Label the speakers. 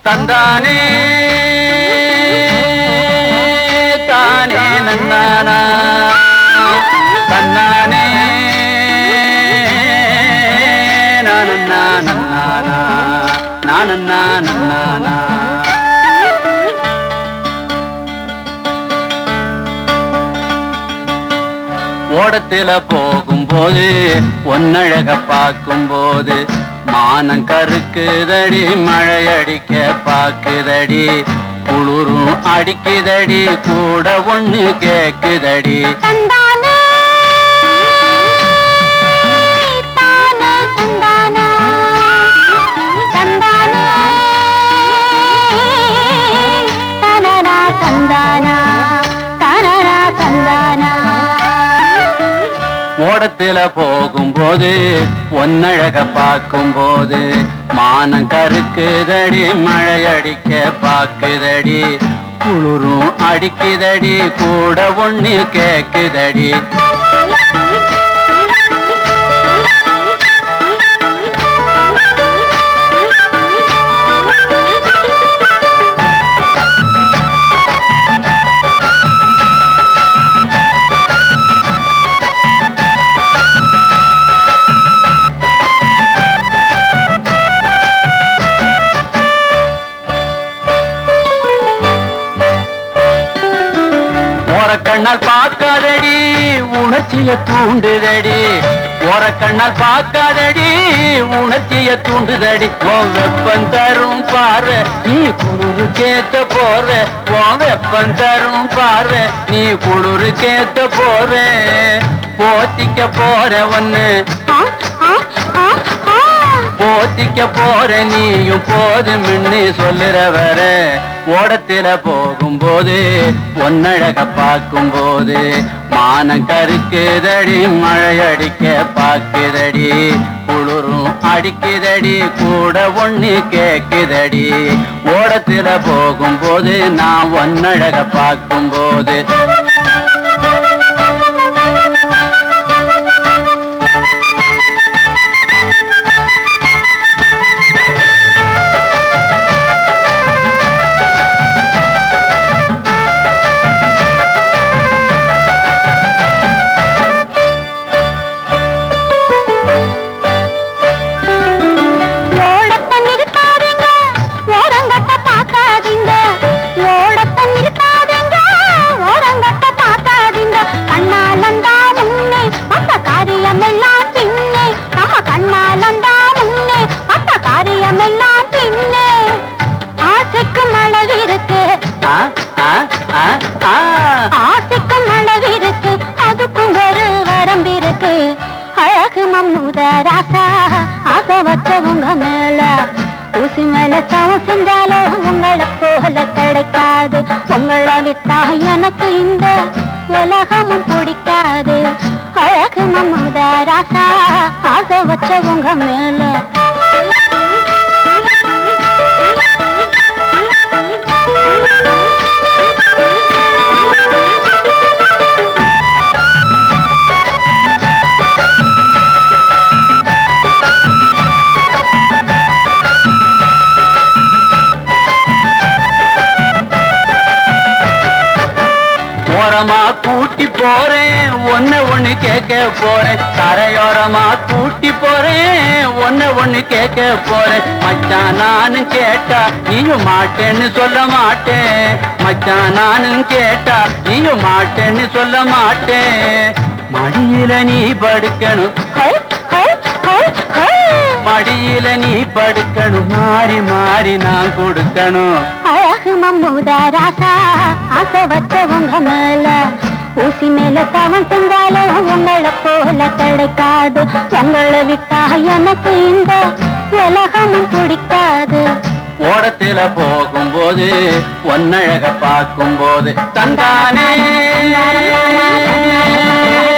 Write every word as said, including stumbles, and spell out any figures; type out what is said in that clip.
Speaker 1: தந்தானே தானே நன்னானா தன்னானே நானன்னா நன்னானா நானன்னா நன்னானா ஓடத்தில போகும்போது ஒன்னழக பார்க்கும்போது மானம் கருக்குதடி மழை அடிக்க பாக்குதடி குளிரும் அடிக்குதடி கூட ஒண்ணு கேக்குதடி ஓடத்தில போகும்போது ஒன்னழக பார்க்கும்போது மானம் கருக்குதடி மழை அடிக்க பாக்குதடி குளிரும் அடிக்குதடி கூட ஒண்ணு கேக்குதடி கண்ணால் பார்க்காதடி உணர்ச்சிய தூண்டுதடி ஓர கண்ணால் பார்க்காதடி உணர்ச்சிய தூண்டுதடி உன் வெப்பம் தரும் பாரு நீ குளிரு கேத்த போற உன் வெப்பம் தரும் பாரு நீ குளிரு கேத்த போற போத்திக்க போற ஒன்னு போத்திக்க போற நீயும் போதும்னு சொல்லுற வர ஓடத்தில போகும்போது ஒன்னழக பார்க்கும்போது மானம் கருக்குதடி மழை அடிக்க பாக்குதடி குளிரும் அடிக்குதடி கூட ஒண்ணு கேக்குதடி ஓடத்தில போகும்போது நான் ஒன்னழக பார்க்கும்போது
Speaker 2: ஆசைக்கும் அளவிருக்கு அதுக்கும் ஒரு வரம்பிருக்கு அழகு மம்முத ராசா ஆசை வச்சவங்க மேல ஊசி மேல சவம் செஞ்சாலும் உங்களை போல கிடைக்காது உங்களை விட்டா எனக்கு இந்த உலகமும் பிடிக்காது அழகு மம்முத ராசா ஆசை வச்சவங்க மேல
Speaker 1: ஓரமா கூட்டி போறேன் ஒன்னு ஒண்ணு கேட்க போறேன் கரையோரமா கூட்டி போறேன் ஒன்னு ஒண்ணு கேட்க போறேன் மச்சான் நானும் கேட்டா நீயும் மாட்டேன்னு சொல்ல மாட்டேன் மச்சான் நானும் கேட்டா நீயும் மாட்டேன்னு சொல்ல மாட்டேன் மடியில நீ படுக்கணும் மடியில நீ படுக்கணும் மாறி மாறி நான் கொடுக்கணும்
Speaker 2: அழகு மம்முத ராசா ஆசை வச்சவங்க மேல ஊசி மேல தவம் செஞ்சாலும் உங்களை போல கிடைக்காது உங்களை விட்டா எனக்கு இந்த உலகமும் பிடிக்காது
Speaker 1: ஓடத்தில போகும்போது ஒன்னழக பார்க்கும்போது தந்தானே